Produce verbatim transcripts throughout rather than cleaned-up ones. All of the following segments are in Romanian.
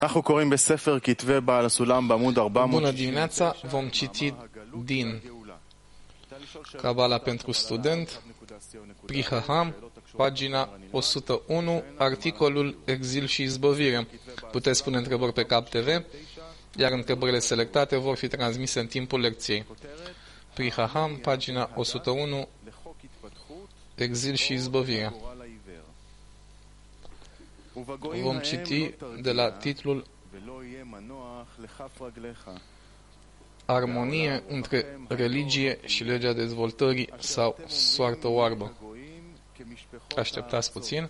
Bună dimineața, vom citi din Cabala pentru student, Prihaham, pagina o sută unu, articolul Exil și izbăvire. Puteți pune întrebări pe Cap T V, iar întrebările selectate vor fi transmise în timpul lecției. Prihaham, pagina o sută unu, Exil și izbăvire. Vom citi de la titlul Armonie între religie și legea dezvoltării sau soartă oarbă. Așteptați puțin.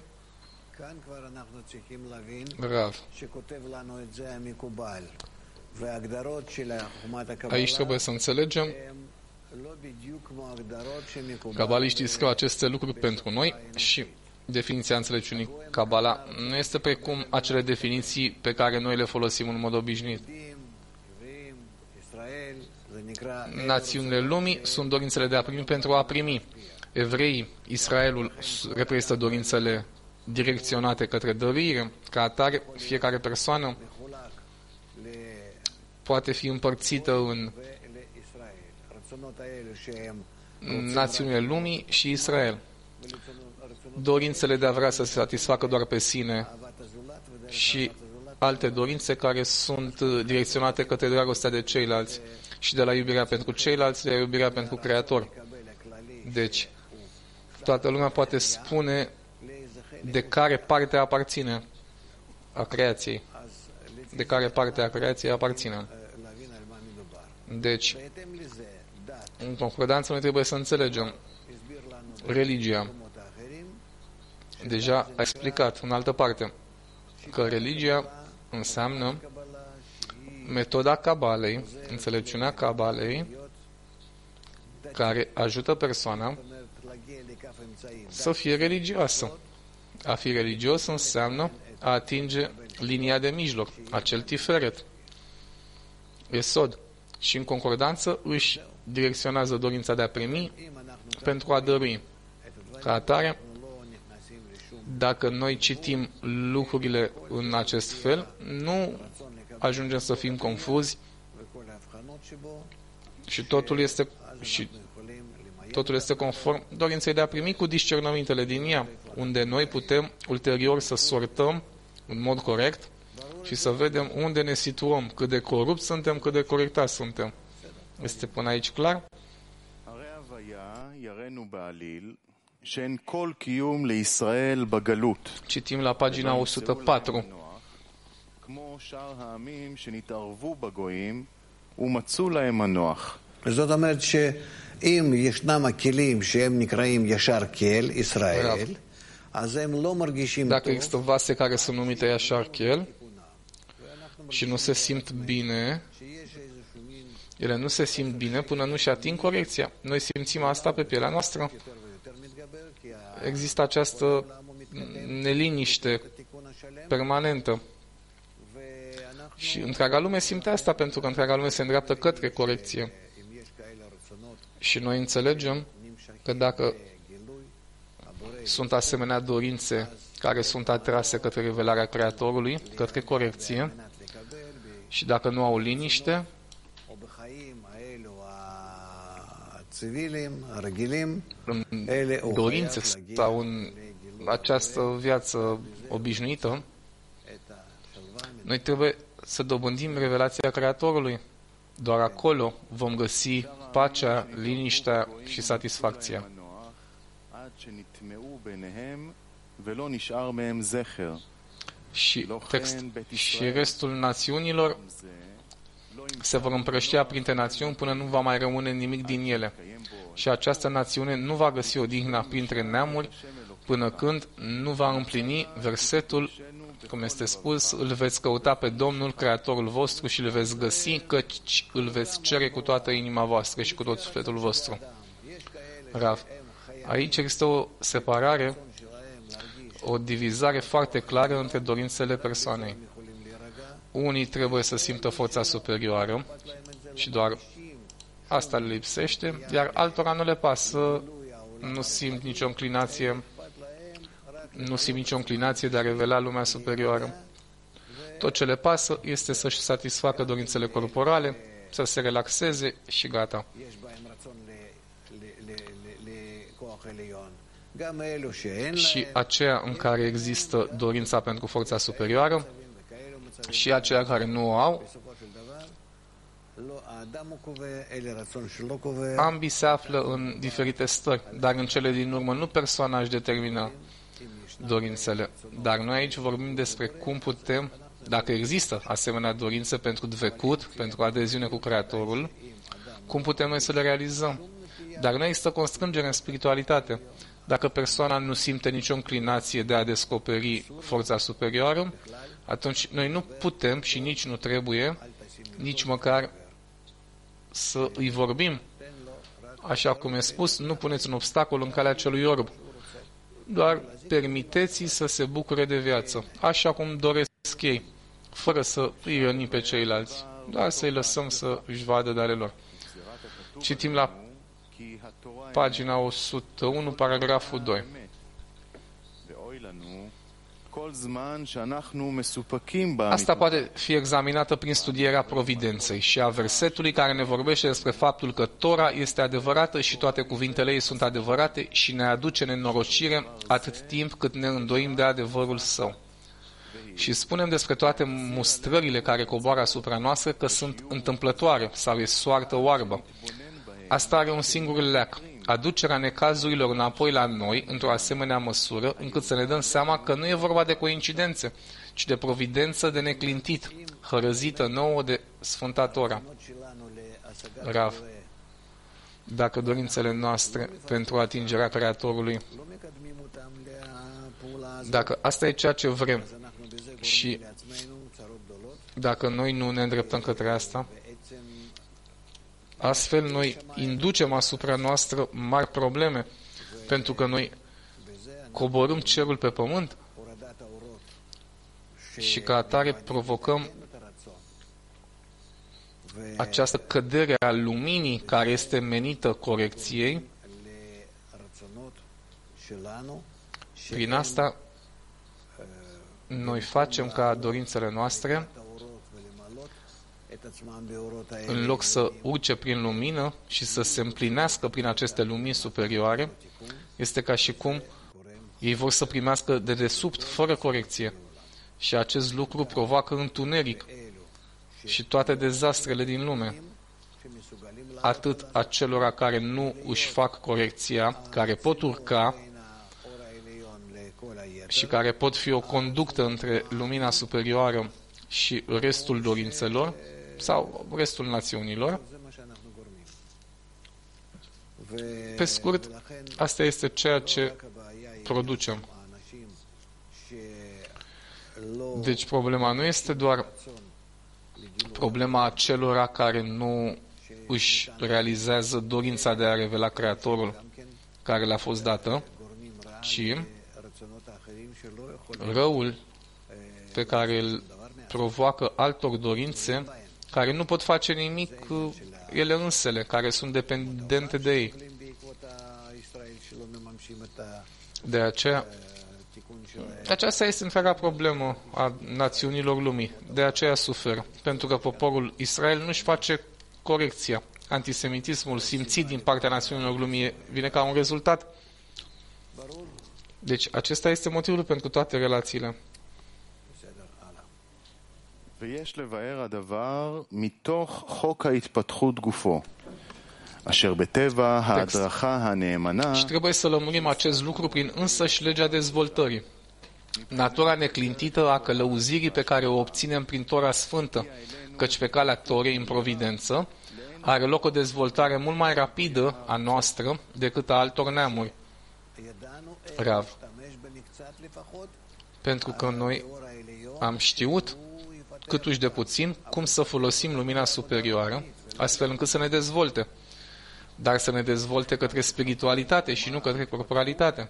Rav. Aici trebuie să înțelegem. Cabaliștii scriu aceste lucruri pentru noi și definiția înțelepciunii Cabala nu este precum acele definiții pe care noi le folosim în mod obișnuit. Națiunile lumii sunt dorințele de a primi pentru a primi. Evreii, Israelul, reprezintă dorințele direcționate către dăruire. Ca atare, fiecare persoană poate fi împărțită în națiunile lumii și Israel. Dorințele de a vrea să se satisfacă doar pe sine și alte dorințe care sunt direcționate către dragostea de ceilalți și de la iubirea pentru ceilalți la iubirea pentru Creator. Deci, toată lumea poate spune de care parte aparține a creației. De care parte a creației aparține. Deci, în concordanță, noi trebuie să înțelegem religia. Deja a explicat în altă parte că religia înseamnă metoda Cabalei, înțelepciunea Cabalei, care ajută persoana să fie religioasă. A fi religios înseamnă a atinge linia de mijloc, acel tiferet, esod, și în concordanță își direcționează dorința de a primi pentru a dărui. Ca atare, dacă noi citim lucrurile în acest fel, nu ajungem să fim confuzi și totul este, și totul este conform dorinței de a primi cu discernămintele din ea, unde noi putem ulterior să sortăm în mod corect și să vedem unde ne situăm, cât de corupți suntem, cât de corectați suntem. Este până aici clar? Citim la pagina o sută patru. זאת אומרת שאם ישנם הכלים שהם נקראים ישר כל, ישראל, אז הם לא מרגישים Dacă טוב. există vase care sunt numite Yashar Kel și nu se simt bine, ele nu se simt bine până nu-și ating corecția. Noi simțim asta pe pielea noastră. Există această neliniște permanentă. Și întreaga lume simte asta, pentru că întreaga lume se îndreaptă către corecție. Și noi înțelegem că dacă sunt asemenea dorințe care sunt atrase către revelarea Creatorului, către corecție, și dacă nu au liniște, în dorințe sau în această viață obișnuită, noi trebuie să dobândim revelația Creatorului. Doar acolo vom găsi pacea, liniștea și satisfacția. Și, text, și restul națiunilor se vor împrăștia printre națiuni până nu va mai rămâne nimic din ele. Și această națiune nu va găsi odihna printre neamuri până când nu va împlini versetul, cum este spus, îl veți căuta pe Domnul, Creatorul vostru, și îl veți găsi, căci îl veți cere cu toată inima voastră și cu tot sufletul vostru. Rav. Aici există o separare, o divizare foarte clară între dorințele persoanei. Unii trebuie să simtă forța superioară și doar asta le lipsește, iar altora nu le pasă, nu simt nicio înclinație, nu simt nicio înclinație de a revela lumea superioară. Tot ce le pasă este să-și satisfacă dorințele corporale, să se relaxeze și gata. Și aceea în care există dorința pentru forța superioară și aceia care nu o au, ambii se află în diferite stări, dar în cele din urmă nu persoana își determină dorințele. Dar noi aici vorbim despre cum putem, dacă există asemenea dorințe pentru dvecut, pentru adeziune cu Creatorul, cum putem noi să le realizăm. Dar nu există constrângere în spiritualitate. Dacă persoana nu simte nicio înclinație de a descoperi forța superioară, atunci noi nu putem și nici nu trebuie, nici măcar să îi vorbim. Așa cum e spus, nu puneți un obstacol în calea celui orb. Doar permiteți-i să se bucure de viață, așa cum doresc ei, fără să îi rănim pe ceilalți, doar să-i lăsăm să își vadă de ale lor. Citim la pagina o sută unu, paragraful doi. Asta poate fi examinată prin studierea providenței și a versetului care ne vorbește despre faptul că Tora este adevărată și toate cuvintele ei sunt adevărate și ne aduce nenorocire atât timp cât ne îndoim de adevărul său. Și spunem despre toate mustrările care coboară asupra noastră că sunt întâmplătoare sau e soartă oarbă. Asta are un singur leac, aducerea necazurilor înapoi la noi într-o asemenea măsură, încât să ne dăm seama că nu e vorba de coincidențe, ci de providență de neclintit, hărăzită nouă de Sfânta Tora. Rav, dacă dorințele noastre pentru atingerea Creatorului, dacă asta e ceea ce vrem și dacă noi nu ne îndreptăm către asta, astfel noi inducem asupra noastră mari probleme, pentru că noi coborâm cerul pe pământ și ca atare provocăm această cădere a luminii care este menită corecției. Prin asta noi facem ca dorințele noastre, în loc să urce prin lumină și să se împlinească prin aceste lumini superioare, este ca și cum ei vor să primească de desubt, fără corecție. Și acest lucru provoacă întuneric și toate dezastrele din lume. Atât acelora care nu își fac corecția, care pot urca și care pot fi o conductă între lumina superioară și restul dorințelor, sau restul națiunilor. Pe scurt, asta este ceea ce producem. Deci problema nu este doar problema acelora care nu își realizează dorința de a revela Creatorul care le-a fost dată, ci răul pe care îl provoacă altor dorințe care nu pot face nimic ele însele, care sunt dependente de ei. De aceea, aceasta este întreaga problemă a națiunilor lumii. De aceea suferă, pentru că poporul Israel nu-și face corecția. Antisemitismul simțit din partea națiunilor lumii vine ca un rezultat. Deci acesta este motivul pentru toate relațiile. ויש לבאר הדבר מתוך חוק ההתפתחות גופו, אשר בטבע ההדרכה הנאמנה. Și trebuie să lămurim acest lucru prin însăși legea dezvoltării. Natura neclintită a călăuzirii pe care o obținem prin Tora Sfântă, căci pe calea Torei în providență are loc o dezvoltare mult mai rapidă a noastră decât a altor neamuri. Rav. Pentru că noi am știut câtuși de puțin cum să folosim lumina superioară, astfel încât să ne dezvolte, dar să ne dezvolte către spiritualitate și nu către corporalitate.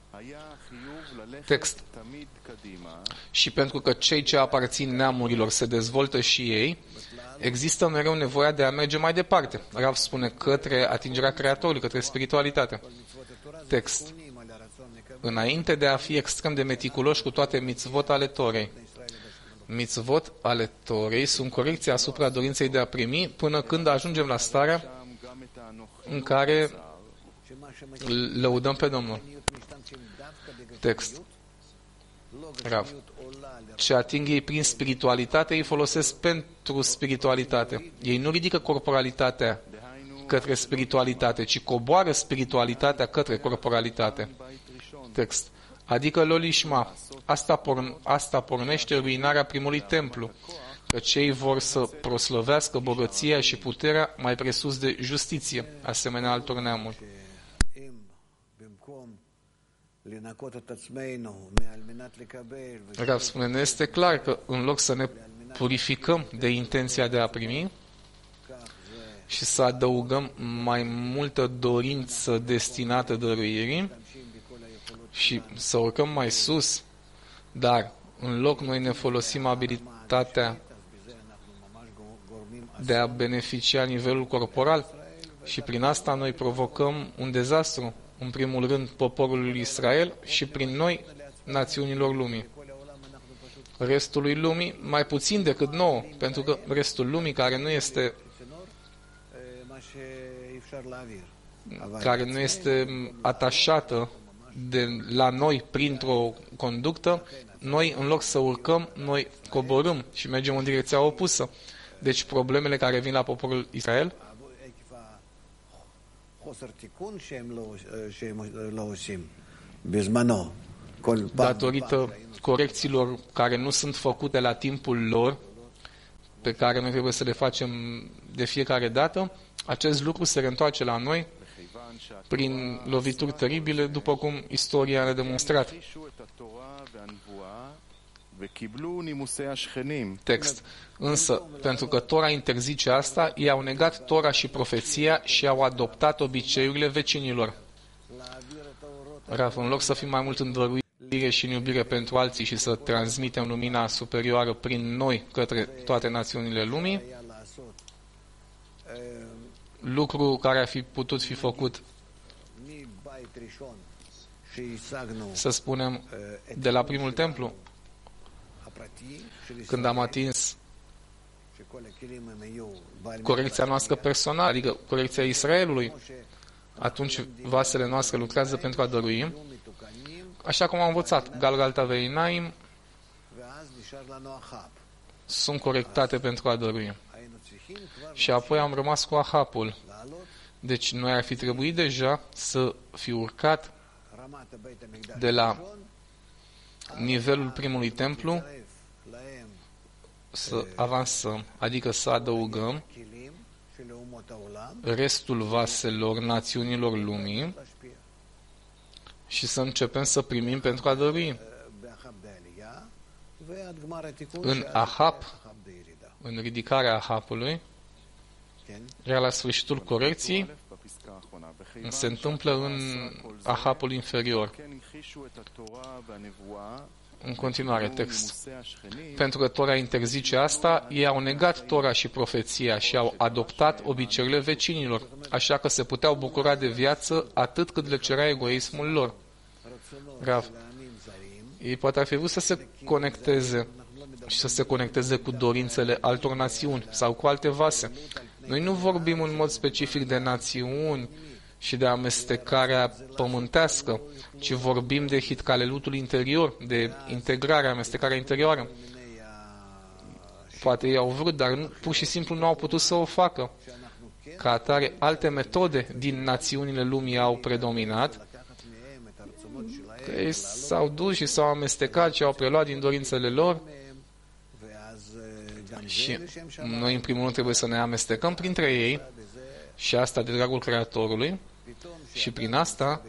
Text. Și pentru că cei ce aparțin neamurilor se dezvoltă și ei, există mereu nevoia de a merge mai departe. Rav spune către atingerea Creatorului, către spiritualitate. Text. Înainte de a fi extrem de meticuloși cu toate mitzvot ale Torei, mitzvot ale Torei sunt corecția asupra dorinței de a primi până când ajungem la starea în care lăudăm pe Domnul. Text. Rav. Ce ating ei prin spiritualitate, ei folosesc pentru spiritualitate. Ei nu ridică corporalitatea către spiritualitate, ci coboară spiritualitatea către corporalitate. Text. Adică lolishma. Asta, porn, asta pornește ruinarea primului templu, că cei vor să proslăvească bogăția și puterea mai presus de justiție, asemenea altor neamuri. Rav spune, ne este clar că în loc să ne purificăm de intenția de a primi și să adăugăm mai multă dorință destinată dăruirii și să urcăm mai sus, dar în loc noi ne folosim abilitatea de a beneficia nivelul corporal și prin asta noi provocăm un dezastru, în primul rând poporului Israel și prin noi națiunilor lumii. Restului lumii mai puțin decât nouă, pentru că restul lumii care nu este care nu este atașată de la noi printr-o conductă, noi în loc să urcăm, noi coborâm și mergem în direcția opusă. Deci problemele care vin la poporul Israel datorită corecțiilor care nu sunt făcute la timpul lor, pe care noi trebuie să le facem de fiecare dată, acest lucru se reîntoarce la noi prin lovituri teribile, după cum istoria ne-a demonstrat. Text. Însă, pentru că Tora interzice asta, ei au negat Tora și profeția și au adoptat obiceiurile vecinilor. Rav, în loc să fim mai mult în dăruire și în iubire pentru alții și să transmitem lumina superioară prin noi către toate națiunile lumii, lucru care ar fi putut fi făcut, să spunem, de la primul templu, când am atins corecția noastră personală, adică corecția Israelului, atunci vasele noastre lucrează pentru a dărui, așa cum am învățat, Galgalta Veinaim sunt corectate pentru a dărui. Și apoi am rămas cu Ahapul. Deci noi ar fi trebuit deja să fi urcat de la nivelul primului templu, să avansăm, adică să adăugăm restul vaselor națiunilor lumii și să începem să primim pentru a dărui. În Ahap, în ridicarea Ahapului, iar la sfârșitul corecției, se întâmplă în Ahapul inferior. În continuare, text. Pentru că Tora interzice asta, ei au negat Tora și profeția și au adoptat obiceiurile vecinilor, așa că se puteau bucura de viață atât cât le cerea egoismul lor. Grav. Ei poate ar fi vrut să se conecteze și să se conecteze cu dorințele altor națiuni sau cu alte vase. Noi nu vorbim în mod specific de națiuni și de amestecarea pământească, ci vorbim de hitcalelutul interior, de integrarea, amestecarea interioară. Poate ei au vrut, dar nu, pur și simplu nu au putut să o facă. Ca atare, alte metode din națiunile lumii au predominat, că ei s-au dus și s-au amestecat și au preluat din dorințele lor. Și noi, în primul rând, trebuie să ne amestecăm printre ei și asta de dragul Creatorului și prin asta,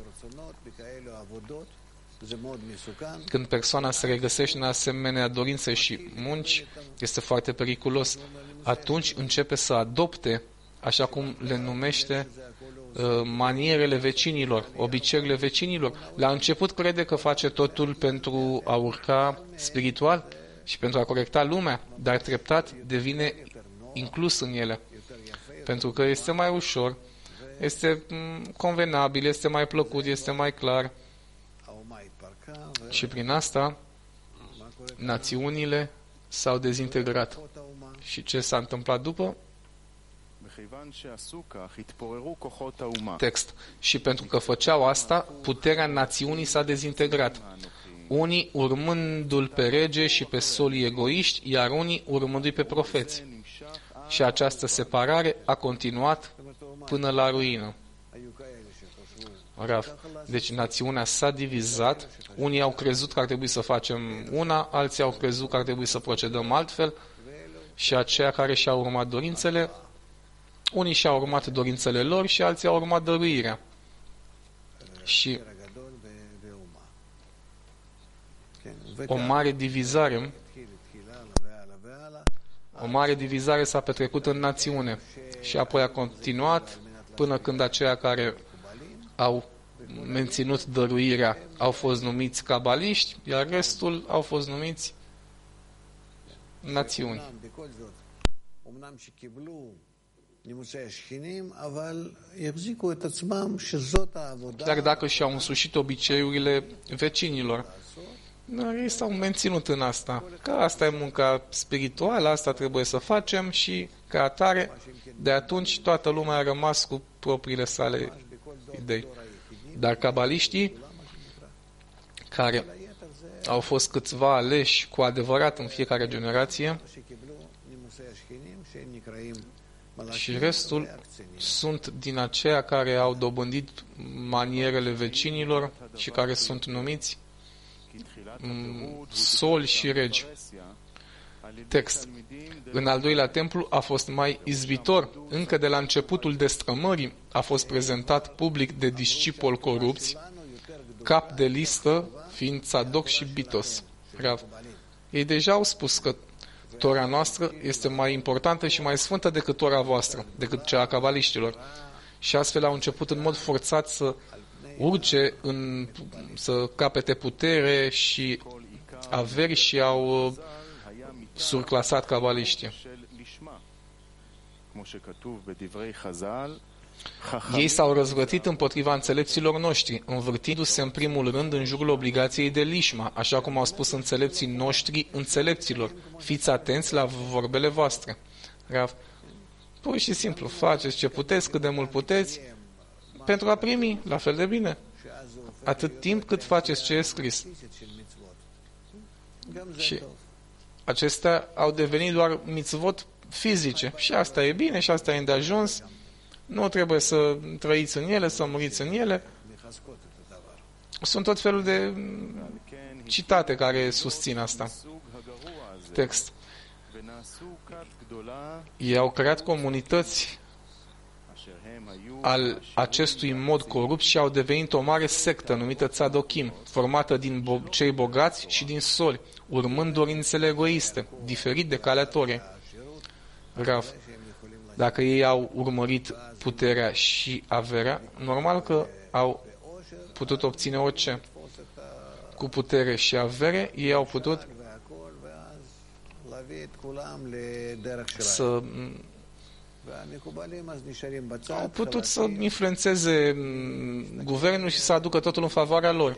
când persoana se regăsește în asemenea dorințe și munci, este foarte periculos. Atunci începe să adopte, așa cum le numește, manierele vecinilor, obiceiurile vecinilor. La început crede că face totul pentru a urca spiritual și pentru a corecta lumea, dar treptat devine inclus în ele. Pentru că este mai ușor, este convenabil, este mai plăcut, este mai clar. Și prin asta, națiunile s-au dezintegrat. Și ce s-a întâmplat după? Text. Și pentru că făceau asta, puterea națiunii s-a dezintegrat. Unii urmându-l pe rege și pe solii egoiști, iar unii urmându-i pe profeți. Și această separare a continuat până la ruină. Rav. Deci națiunea s-a divizat, unii au crezut că ar trebui să facem una, alții au crezut că ar trebui să procedăm altfel și aceia care și-au urmat dorințele, unii și-au urmat dorințele lor și alții au urmat dăruirea. Și o mare divizare o mare divizare s-a petrecut în națiune și apoi a continuat până când aceia care au menținut dăruirea au fost numiți cabaliști, iar restul au fost numiți națiuni. Dar dacă și-au însușit obiceiurile vecinilor, ei s-au menținut în asta. Că asta e munca spirituală, asta trebuie să facem și ca atare, de atunci toată lumea a rămas cu propriile sale idei. Dar cabaliștii, care au fost câțiva aleși cu adevărat în fiecare generație, și restul sunt din aceia care au dobândit manierele vecinilor și care sunt numiți soli și regi. Text. În al doilea templu a fost mai izbitor. Încă de la începutul destrămării a fost prezentat public de discipoli corupți, cap de listă fiind Tzadok și Bitos. Rav. Ei deja au spus că Tora noastră este mai importantă și mai sfântă decât Tora voastră, decât cea a cabaliștilor. Și astfel au început în mod forțat să urce, în, să capete putere și averi și au surclasat cabaliștii. Ei s-au răzvrătit împotriva înțelepților noștri, învârtindu-se în primul rând în jurul obligației de lișma, așa cum au spus înțelepții noștri înțelepților. Fiți atenți la vorbele voastre. Rav. Pur și simplu, faceți ce puteți, cât de mult puteți, pentru a primi la fel de bine. Atât timp cât faceți ce e scris. Și acestea au devenit doar mitzvot fizice. Și asta e bine, și asta e îndeajuns. Nu trebuie să trăiți în ele, să muriți în ele. Sunt tot felul de citate care susțin asta. Text. Ei au creat comunități al acestui mod corupt și au devenit o mare sectă numită Tzadokim, formată din bo- cei bogați și din soli, urmând dorințele egoiste, diferit de calea Torei. Rav. Dacă ei au urmărit puterea și averea, normal că au putut obține orice. Cu putere și avere, ei au putut să au putut să influențeze guvernul și să aducă totul în favoarea lor.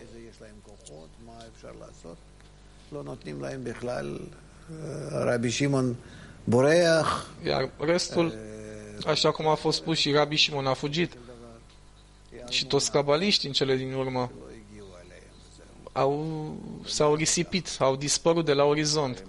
Iar restul, așa cum a fost spus, și Rabbi Shimon a fugit. Și toți cabaliștii în cele din urmă au, s-au risipit, au dispărut de la orizont.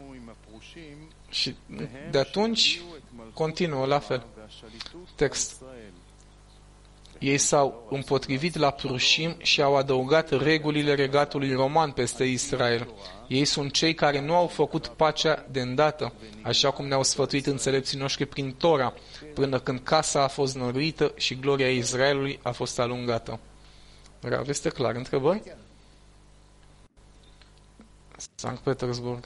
Și de atunci continuă la fel. Text. Ei s-au împotrivit la prușim și au adăugat regulile regatului roman peste Israel. Ei sunt cei care nu au făcut pacea de îndată, așa cum ne-au sfătuit înțelepții noștri prin Tora, până când casa a fost năruită și gloria Israelului a fost alungată. Rav, este clar? Întrebări? Sankt Petersburg.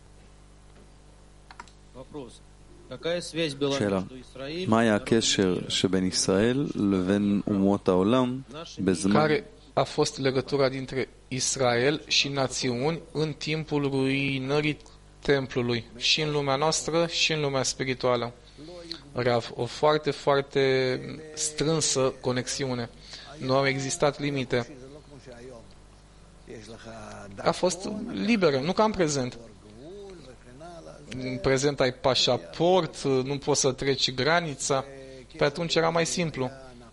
שאלה, מה היה הקשר שבין ישראל לבין אומות העולם בזמן... Care a fost legătura dintre Israel și națiuni în timpul ruinării templului, și în lumea noastră și în lumea spirituală? Rav, o foarte, foarte strânsă conexiune. Nu au existat limite. A fost liberă, nu ca în prezent. în prezent ai pașaport, nu poți să treci granița. Pe atunci era mai simplu.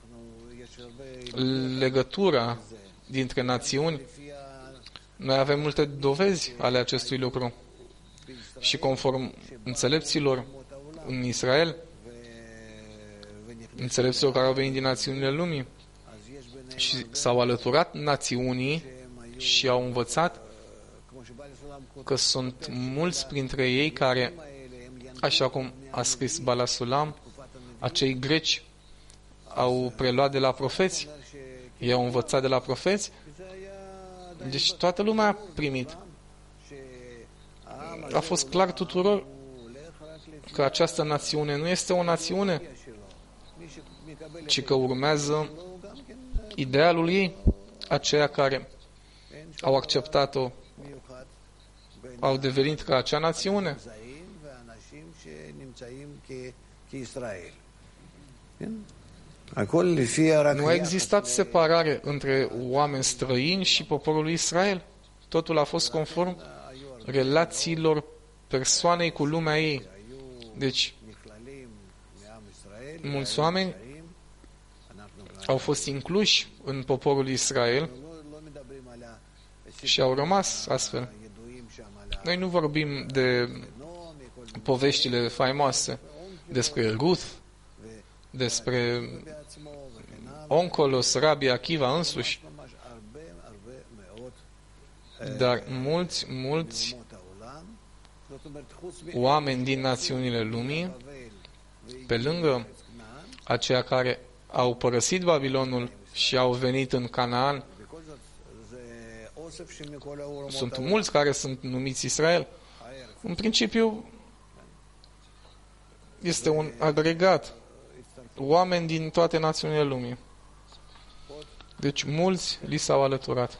Legătura dintre națiuni, noi avem multe dovezi ale acestui lucru. Și conform înțelepților în Israel, înțelepților care au venit din națiunile lumii și s-au alăturat națiunii și au învățat că sunt mulți printre ei care, așa cum a scris Bala Sulam, acei greci au preluat de la profeți, ei au învățat de la profeți, deci toată lumea a primit. A fost clar tuturor că această națiune nu este o națiune, ci că urmează idealul ei. Aceia care au acceptat-o au devenit ca acea națiune. Nu a existat separare între oameni străini și poporul lui Israel. Totul a fost conform relațiilor persoanei cu lumea ei. Deci, mulți oameni au fost incluși în poporul Israel și au rămas astfel. Noi nu vorbim de poveștile faimoase despre Ruth, despre Onkelos, Rabbi Akiva însuși, dar mulți, mulți oameni din națiunile lumii, pe lângă aceia care au părăsit Babilonul și au venit în Canaan, sunt mulți care sunt numiți Israel. În principiu, este un agregat. Oameni din toate națiunile lumii. Deci mulți li s-au alăturat.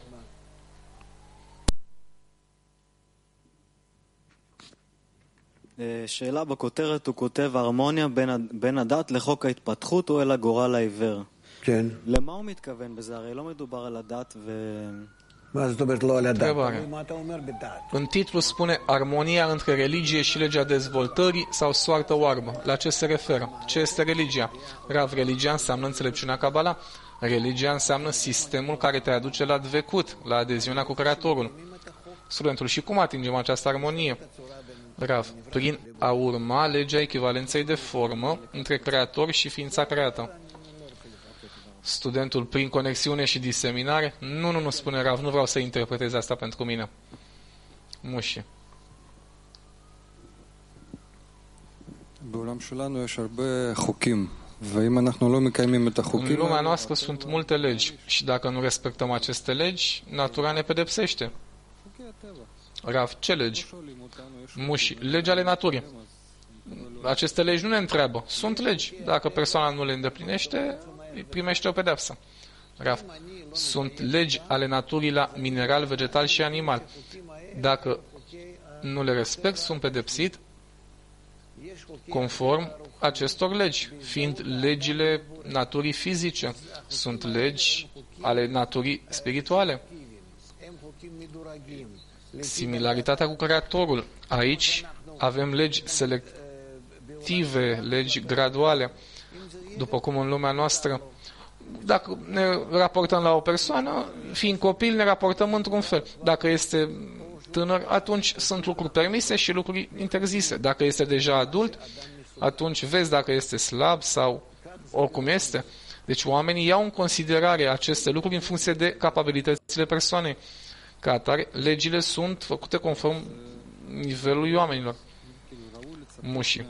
שאלה בכותרת, הוא כותב הרמוניה בין הדת לחוק ההתפתחות או אל הגורל העיוור. כן. למה הוא מתכוון בזה? הרי לא מדובר על הדת ו... מה זאת אומרת לא על הדת? Întrebare. מה אתה אומר בדת? În titlu spune armonia între religie și legea dezvoltării sau soartă oarbă. La ce se referă? Ce este religia? Rav, religia înseamnă înțelepciunea Kabbalah. Religia înseamnă sistemul care te aduce la dvecut, la adeziunea cu Creatorul. Studentul, și cum atingem această armonie? Rav, prin a urma legea echivalenței de formă între Creator și ființa creată. Studentul, prin conexiune și diseminare? Nu, nu, nu, spune Rav, nu vreau să interpretez asta pentru mine. Muși. În lumea noastră sunt multe legi și dacă nu respectăm aceste legi, natura ne pedepsește. Rav, ce legi? Muși, legi ale naturii. Aceste legi nu ne întreabă. Sunt legi. Dacă persoana nu le îndeplinește, primește o pedeapsă. Rav, sunt legi ale naturii la mineral, vegetal și animal. Dacă nu le respect, sunt pedepsit conform acestor legi, fiind legile naturii fizice. Sunt legi ale naturii spirituale. Similaritatea cu Creatorul. Aici avem legi selective, legi graduale. După cum în lumea noastră, dacă ne raportăm la o persoană, fiind copil, ne raportăm într-un fel. Dacă este tânăr, atunci sunt lucruri permise și lucruri interzise. Dacă este deja adult, atunci vezi dacă este slab sau oricum este. Deci oamenii iau în considerare aceste lucruri în funcție de capabilitățile persoanei. Ca atare, legile sunt făcute conform nivelului oamenilor. Mușii.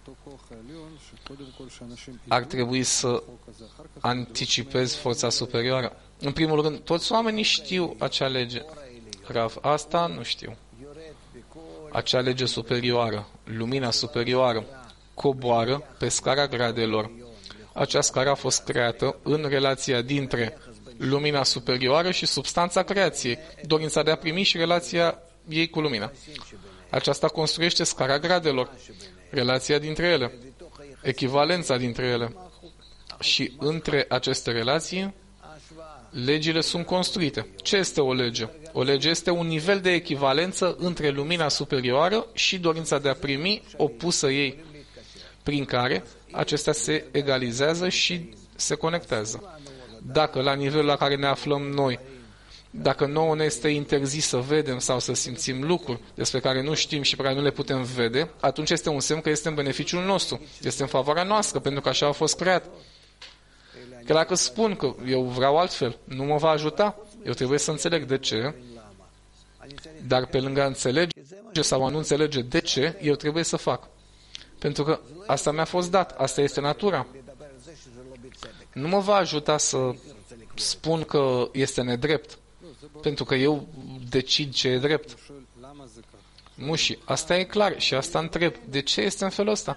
Ar trebui să anticipezi forța superioară. În primul rând, toți oamenii știu acea lege. Rav, asta nu știu. Acea lege superioară, lumina superioară, coboară pe scara gradelor. Acea scară a fost creată în relația dintre lumina superioară și substanța creației, dorința de a primi și relația ei cu lumina. Aceasta construiește scara gradelor, relația dintre ele, echivalența dintre ele. Și între aceste relații Legile sunt construite. Ce este o lege? O lege este un nivel de echivalență între lumina superioară și dorința de a primi opusă ei, prin care acestea se egalizează și se conectează. Dacă la nivelul la care ne aflăm noi, dacă nouă ne este interzis să vedem sau să simțim lucruri despre care nu știm și pe care nu le putem vede, atunci este un semn că este în beneficiul nostru, este în favoarea noastră, pentru că așa a fost creat. Că dacă spun că eu vreau altfel, nu mă va ajuta, eu trebuie să înțeleg de ce, dar pe lângă a înțelege sau a nu înțelege de ce, eu trebuie să fac. Pentru că asta mi-a fost dat, asta este natura. Nu mă va ajuta să spun că este nedrept, pentru că eu decid ce e drept. Nu, și asta e clar și asta întreb. De ce este în felul ăsta?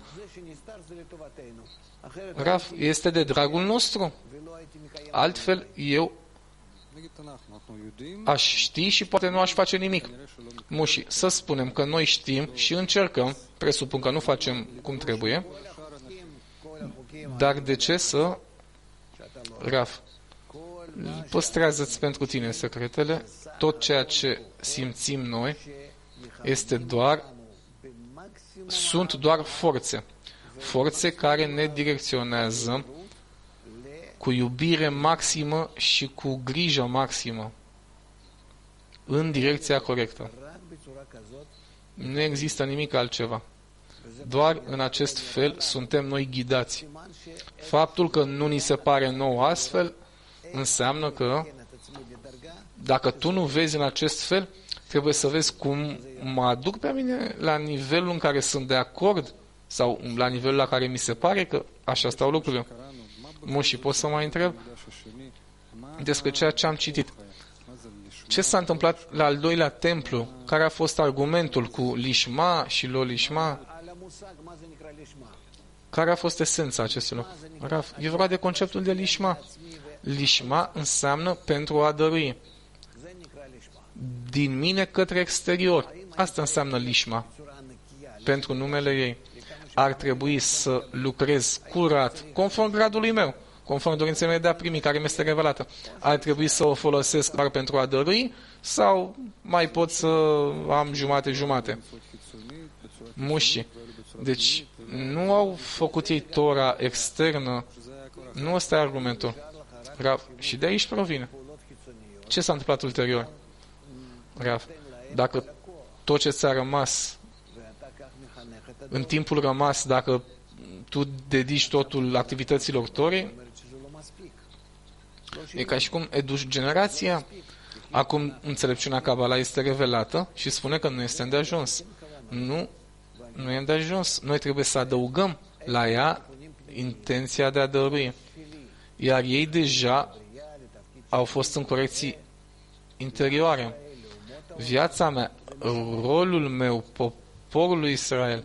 Raf, este de dragul nostru. Altfel, eu aș ști și poate nu aș face nimic. Muși, să spunem că noi știm și încercăm, presupun că nu facem cum trebuie, dar de ce să... Raf, păstrează-ți pentru tine secretele, tot ceea ce simțim noi este doar, sunt doar forțe. Forțe care ne direcționează cu iubire maximă și cu grijă maximă în direcția corectă. Nu există nimic altceva. Doar în acest fel suntem noi ghidați. Faptul că nu ni se pare nou astfel înseamnă că dacă tu nu vezi în acest fel, trebuie să vezi cum mă aduc pe mine la nivelul în care sunt de acord sau la nivelul la care mi se pare că așa stau lucrurile. Mă, și pot să mai întreb despre ceea ce am citit. Ce s-a întâmplat la al doilea templu? Care a fost argumentul cu Lishma și lo Lishma? Care a fost esența acestui lucru? E vorba de conceptul de Lishma. Lishma înseamnă pentru a dărui. Din mine către exterior. Asta înseamnă Lishma. Pentru numele ei. Ar trebui să lucrez curat, conform gradului meu, conform dorinței mele de a primi, care mi este revelată. Ar trebui să o folosesc doar pentru a dărui sau mai pot să am jumate-jumate? Mușii. Deci, nu au făcut ei Tora externă. Nu ăsta e argumentul. Rav. Și de aici provine. Ce s-a întâmplat ulterior? Rav. Dacă tot ce ți-a rămas în timpul rămas, dacă tu dedici totul activităților Torei, e ca și cum educi generația. Acum înțelepciunea Kabbalah este revelată și spune că nu este îndeajuns. Nu, nu e îndeajuns. Noi trebuie să adăugăm la ea intenția de a dărui. Iar ei deja au fost în corecții interioare. Viața mea, rolul meu, poporul lui Israel,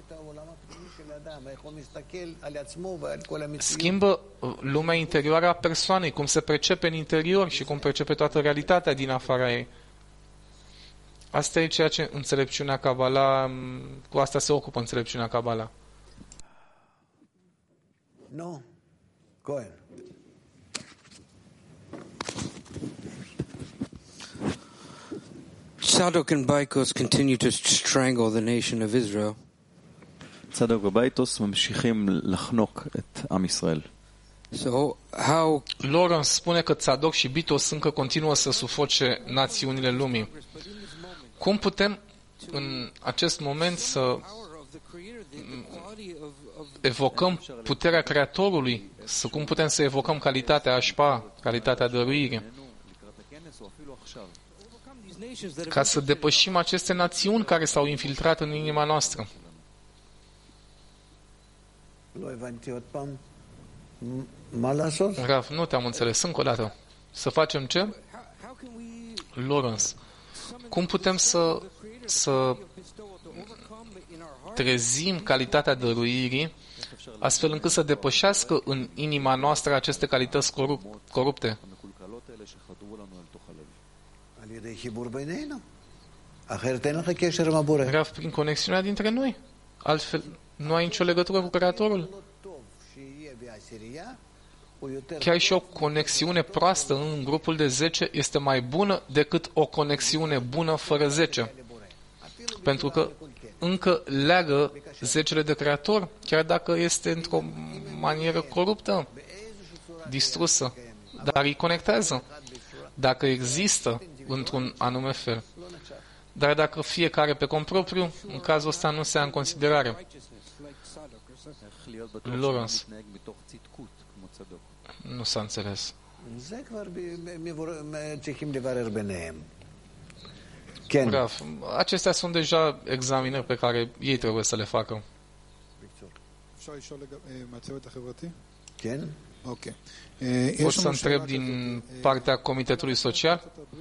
schimbă lumea interioară a persoanei, cum se percepe în interior și cum percepe toată realitatea din afara ei. Asta e ceea ce înțelepciunea Kabbalah, cu asta se ocupă înțelepciunea Kabbalah. Nu. Cohen. Tzadok and Baikos continue to strangle the nation of Israel. צדוק ובייטוס ממשיכים לחנוק את עם ישראל. So how Lawrence spune că Tzadok și Bitos încă continuă să sufoce națiunile lumii. Cum putem în acest moment să evocăm puterea Creatorului? Să cum putem să evocăm calitatea Ashpa, calitatea dăruirii? Ca să depășim aceste națiuni care s-au infiltrat în inima noastră. Rav, nu te-am înțeles. Încă o dată. Să facem ce? Lawrence. Cum putem să, să trezim calitatea dăruirii astfel încât să depășească în inima noastră aceste calități corup, corupte? Rav, prin conexiunea dintre noi. Altfel, nu ai nicio legătură cu Creatorul. chiar și o conexiune proastă în grupul de zece este mai bună decât o conexiune bună fără zece. Pentru că încă leagă zecele de Creator, chiar dacă este într-o manieră coruptă, distrusă, dar îi conectează, dacă există într-un anume fel. Dar dacă fiecare pe cont propriu, în cazul ăsta nu se ia în considerare. Lawrence. Nu s-a înțeles. Rav, acestea sunt deja examinări pe care ei trebuie să le facă. Pot să întreb din partea Comitetului Social?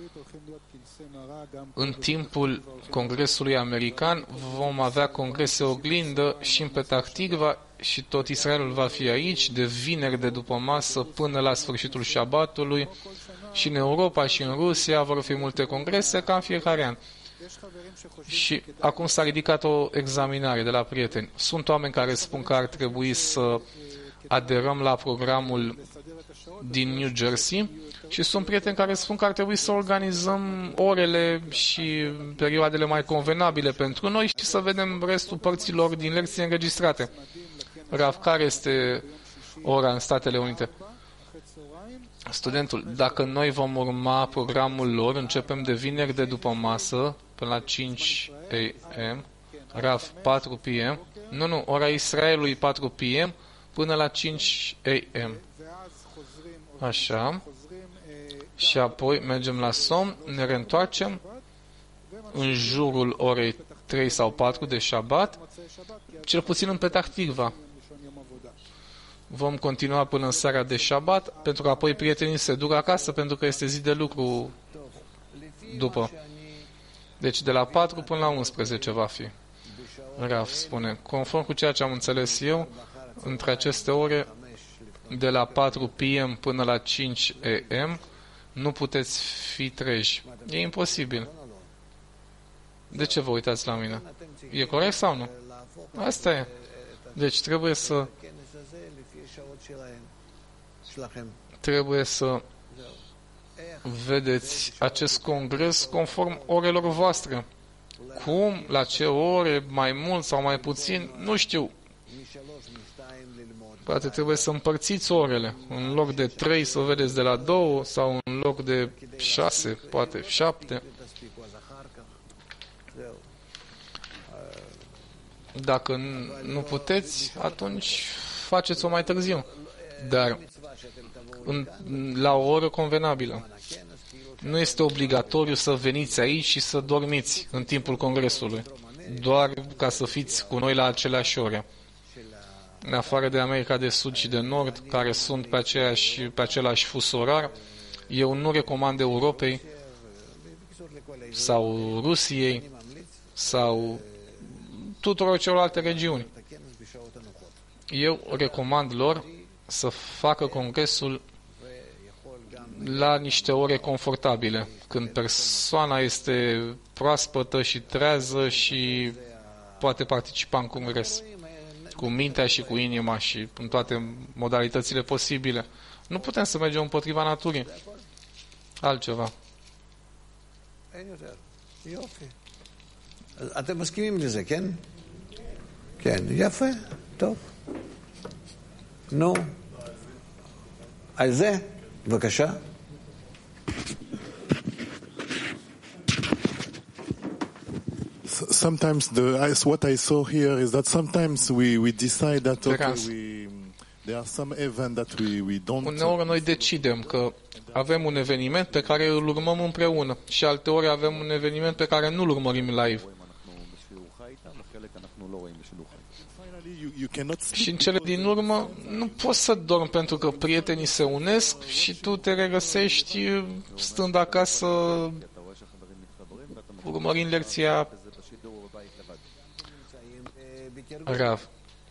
În timpul Congresului American vom avea congrese oglindă și în Petah Tikva și tot Israelul va fi aici, de vineri de după masă până la sfârșitul șabatului, și în Europa și în Rusia vor fi multe congrese ca în fiecare an. Și acum s-a ridicat o examinare de la prieteni. Sunt oameni care spun că ar trebui să aderăm la programul din New Jersey și sunt prieteni care spun că ar trebui să organizăm orele și perioadele mai convenabile pentru noi și să vedem restul părților din lecții înregistrate. Rav, care este ora în Statele Unite? Studentul, dacă noi vom urma programul lor, începem de vineri de după masă până la cinci a m, Rav, patru p m, nu, nu, ora Israelului patru p m până la cinci a m. Așa. Și apoi mergem la somn, ne reîntoarcem în jurul orei trei sau patru de Shabbat, cel puțin în Petah Tikva. Vom continua până în seara de Shabbat, pentru că apoi prietenii se duc acasă, pentru că este zi de lucru după. Deci de la patru până la unsprezece va fi. Raf spune, conform cu ceea ce am înțeles eu, între aceste ore, de la patru p m până la cinci a m, nu puteți fi treji. E imposibil. De ce vă uitați la mine? E corect sau nu? Asta e. Deci trebuie să trebuie să vedeți acest congres conform orelor voastre. Cum, la ce ore, mai mult sau mai puțin, nu știu. Poate trebuie să împărțiți orele. În loc de trei să vedeți de la două sau în loc de șase, poate șapte. Dacă nu puteți, atunci faceți-o mai târziu. Dar în, la o oră convenabilă. Nu este obligatoriu să veniți aici și să dormiți în timpul congresului. Doar ca să fiți cu noi la aceleași ore. În afară de America de Sud și de Nord, care sunt pe, aceeași, pe același fus orar, eu nu recomand Europei sau Rusiei sau tuturor celorlalte regiuni. Eu recomand lor să facă congresul la niște ore confortabile, când persoana este proaspătă și trează și poate participa în congres cu mintea și cu inima și în toate modalitățile posibile. Nu putem să mergem împotriva naturii. Altceva. אתם מסכימים לזה, כן? כן, יפה, טוב. נו, על זה, בבקשה. Sometimes the what I saw here is that sometimes we we decide that okay, we there are some event that we we don't. Uneori noi decidem că avem un eveniment pe care îl urmăm împreună și alteori avem un eveniment pe care nu-l urmărim live. Și în cele din urmă nu poți să dormi pentru că prietenii se unesc și tu te regăsești stând acasă urmărind lecția Rav.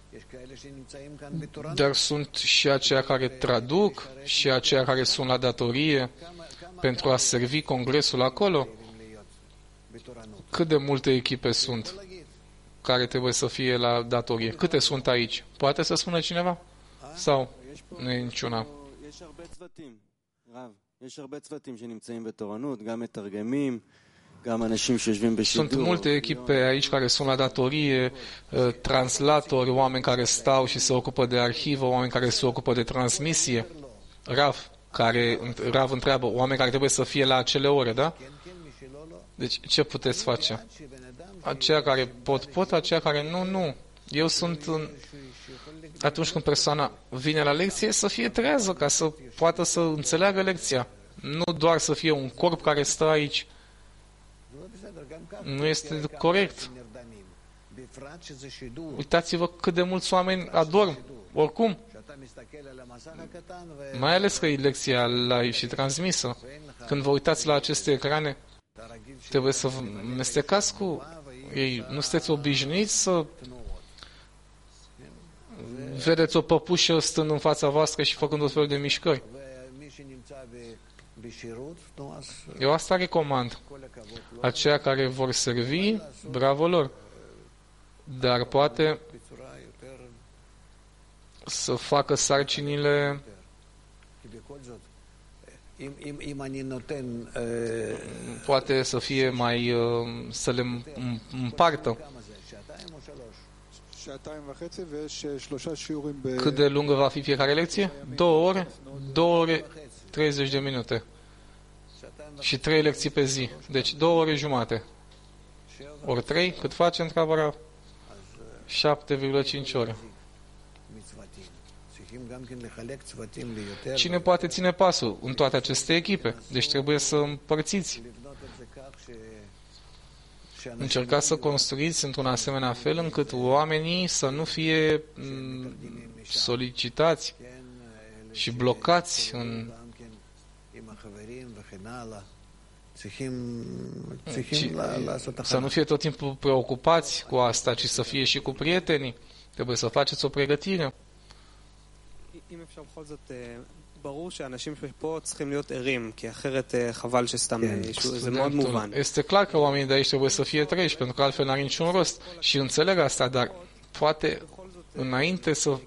Dar sunt și aceia care traduc și aceia care sunt la datorie pentru a servi congresul acolo. Cât de multe echipe sunt care trebuie să fie la datorie? Câte sunt aici? Poate să spună cineva? Sau nu e niciuna? Sunt multe echipe aici care sunt la datorie, translatori, oameni care stau și se ocupă de arhivă, oameni care se ocupă de transmisie. Rav, care, Rav întreabă, oameni care trebuie să fie la acele ore, da? Deci ce puteți face? Aceia care pot, pot, aceia care nu, nu. Eu sunt în... Atunci când persoana vine la lecție, să fie trează, ca să poată să înțeleagă lecția. Nu doar să fie un corp care stă aici. Nu este corect. Uitați-vă cât de mulți oameni adorm. Oricum. Mai ales că e lecția live și transmisă. Când vă uitați la aceste ecrane, trebuie să vă mestecați cu ei. Nu sunteți obișnuiți să vedeți o păpușă stând în fața voastră și făcând tot felul de mișcări. Eu asta recomand. Aceia care vor servi, bravo lor. Dar poate să facă sarcinile poate să fie mai să le împartă. Cât de lungă va fi fiecare lecție? Două ore? Două ore, treizeci de minute. Și trei lecții pe zi. Deci două ore jumate. Ori trei, cât face întreabă? șapte virgulă cinci ore. Cine poate ține pasul în toate aceste echipe? Deci trebuie să împărțiți. Încercați să construiți într-un asemenea fel încât oamenii să nu fie solicitați și blocați în să nu fie tot timpul preocupați cu asta, ci să fie și cu prietenii. Trebuie să faceți o pregătire. Este clar că oamenii de aici trebuie să fie treji, pentru că altfel n-are niciun rost. Și înțeleg asta, dar poate înainte să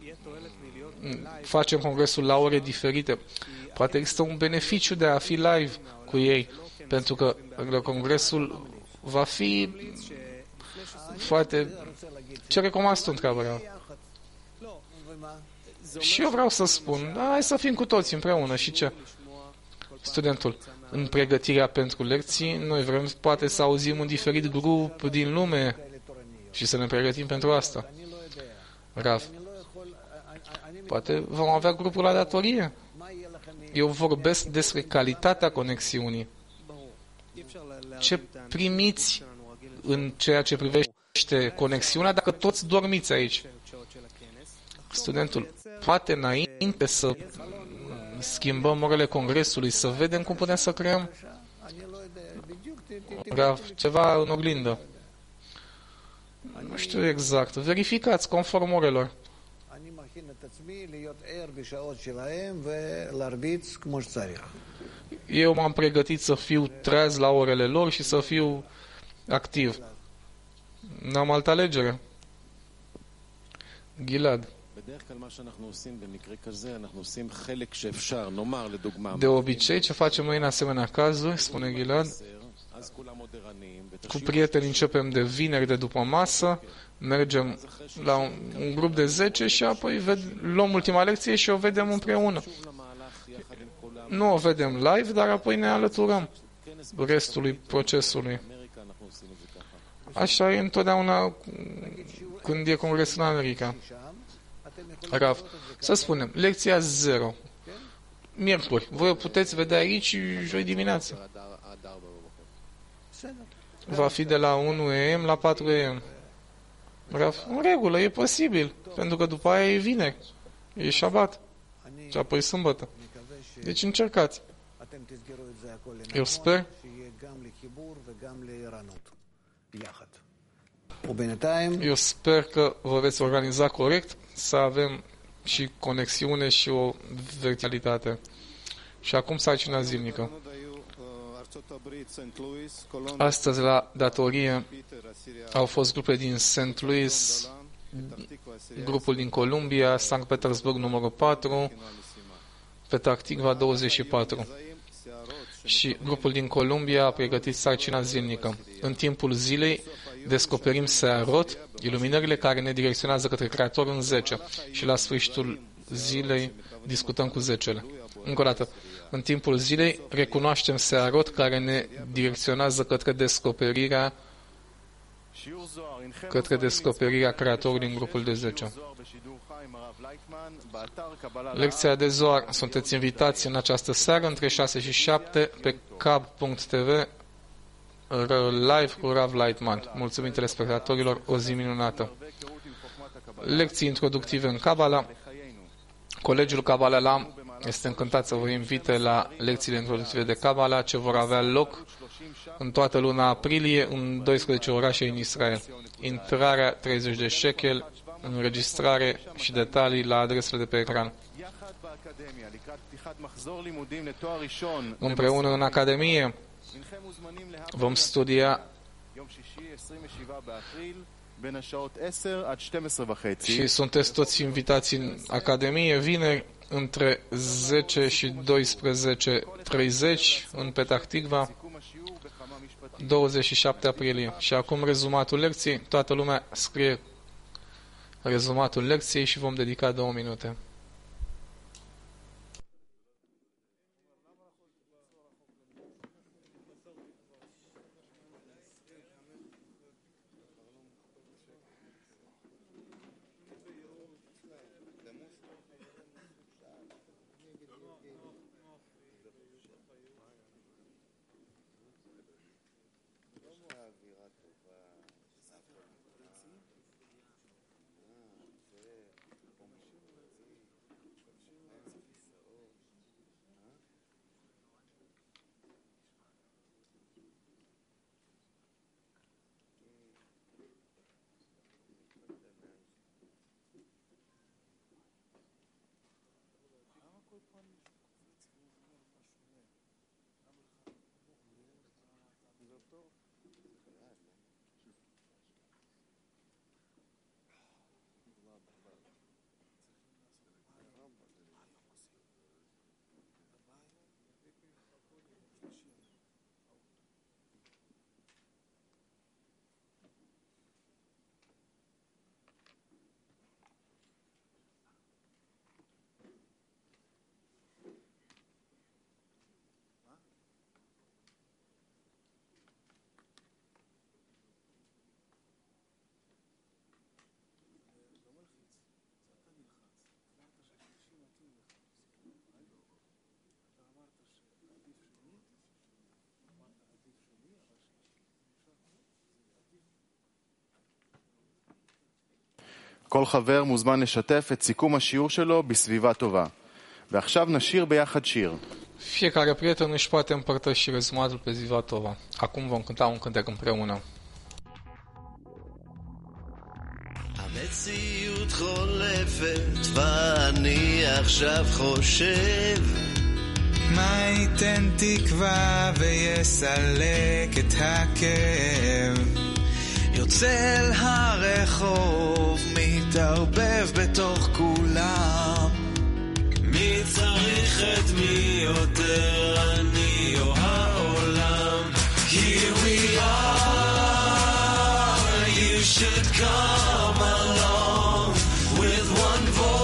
facem congresul la ore diferite, poate există un beneficiu de a fi live cu ei, pentru că congresul va fi foarte... Ce recomand tu, întreabă? Și eu vreau să spun, da, hai să fim cu toți împreună. Și ce? Studentul, în pregătirea pentru lecții, noi vrem poate să auzim un diferit grup din lume și să ne pregătim pentru asta. Rav, poate vom avea grupul la datorie. Eu vorbesc despre calitatea conexiunii. Ce primiți în ceea ce privește conexiunea dacă toți dormiți aici? Studentul, poate înainte să schimbăm orele congresului, să vedem cum putem să creăm ceva în oglindă. Nu știu exact. Verificați conform orelor. Eu m-am pregătit să fiu treaz la orele lor și să fiu activ. N-am altă alegere. Gilad. De obicei, ce facem noi în asemenea cazuri, spune Gilad, cu prieteni începem de vineri de după masă, mergem la un, un grup de zece și apoi ved, luăm ultima lecție și o vedem împreună. Nu o vedem live, dar apoi ne alăturăm restului procesului. Așa e întotdeauna când e congresul în America. Rav, să spunem, lecția zero. Miercuri. Voi o puteți vedea aici joi dimineață. Va fi de la unu a m la patru a m. Rav, în regulă, e posibil. Pentru că după aia e vineri. E șabat. Și apoi sâmbătă. Deci încercați. Eu sper Eu sper că vă veți organiza corect, să avem și conexiune și o verticalitate. Și acum sarcina zilnică. Astăzi la datorie au fost grupe din Saint Petah Tikva douăzeci și patru. Și grupul din Columbia a pregătit sarcina zilnică. În timpul zilei descoperim Searot, iluminările care ne direcționează către Creator în zece. Și la sfârșitul zilei discutăm cu zecele. Încă o dată, în timpul zilei recunoaștem Searot care ne direcționează către descoperirea către descoperirea Creatorului în grupul de zece. Lecția de Zohar. Sunteți invitați în această seară între șase și șapte pe cab punct t v live cu Rav Lightman. Mulțumim telespectatorilor, o zi minunată. Lecții introductive în Kabbalah. Colegiul Kabbalah Lam este încântat să vă invite la lecțiile introductive de Kabbalah ce vor avea loc în toată luna aprilie în doisprezece orașe în Israel. Intrarea treizeci de shekel, înregistrare și detalii la adresele de pe ecran. Împreună în Academie vom studia și sunteți toți invitați în Academie vineri între zece și douăsprezece treizeci în Petah Tikva, douăzeci și șapte aprilie. Și acum rezumatul lecției. Toată lumea scrie rezumatul lecției și vom dedica două minute. כל חבר מוזמן לשתף את סיכום השיעור שלו בסביבה טובה. ועכשיו נשיר ביחד שיר. Fiecare prieten își poate împărtăși rezumatul pe Ziva Tova. Acum vom cânta un cântec împreună. המציאות חולפת ואני עכשיו חושב מה ייתן תקווה ויסלק את הכאב יוצא אל הרחוב מתערבב בתוך כולם מי צריך את מי יותר אני או העולם Here we are You should come along With one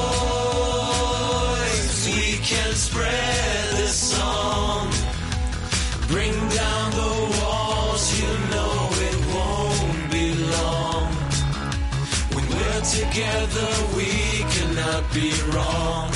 voice We can spread this song Bring down the walls You know it won't be long When we're together We cannot be wrong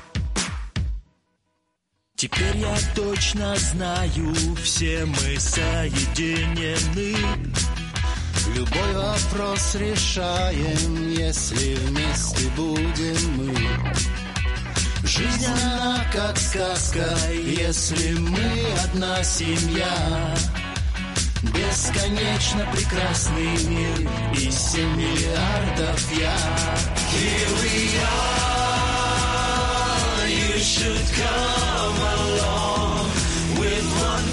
Теперь я точно знаю, все мы соединены. Любой вопрос решаем, если вместе будем мы. Жизнь она как сказка, если мы одна семья. Бесконечно прекрасный мир и семь миллиардов я. Here we are, you should come along with one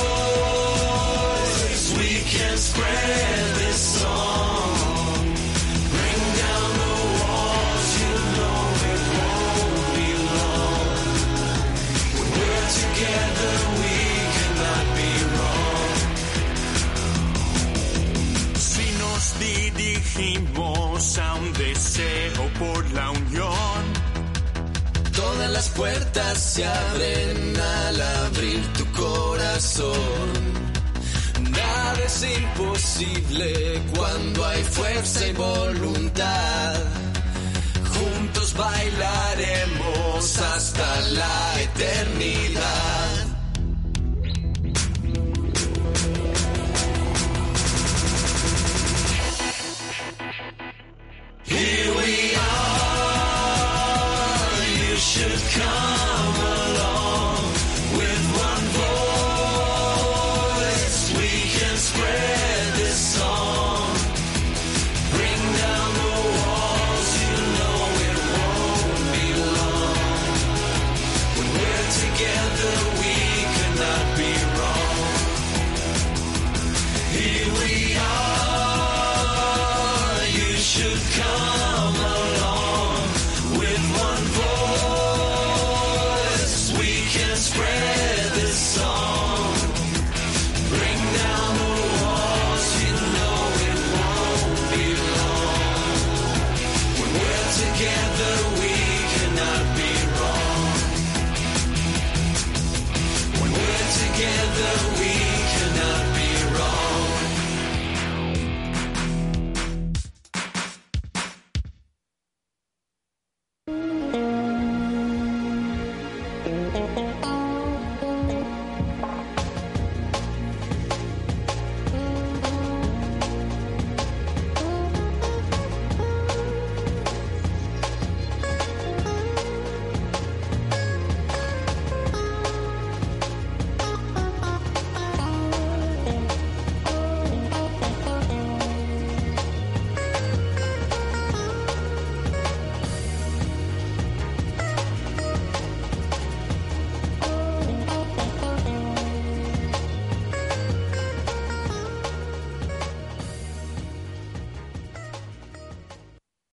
voice. We can spread this song, bring down the walls. You know it won't be long por la unión. Todas las puertas se abren al abrir tu corazón. Nada es imposible cuando hay fuerza y voluntad. Juntos bailaremos hasta la eternidad. Here we are, you should come along. With one voice we can spread this song. Bring down the walls, you know it won't be long. When we're together we cannot be wrong. Here we are, you should come along. With one voice we can spread this song. Bring down the walls, you know it won't be long. When we're together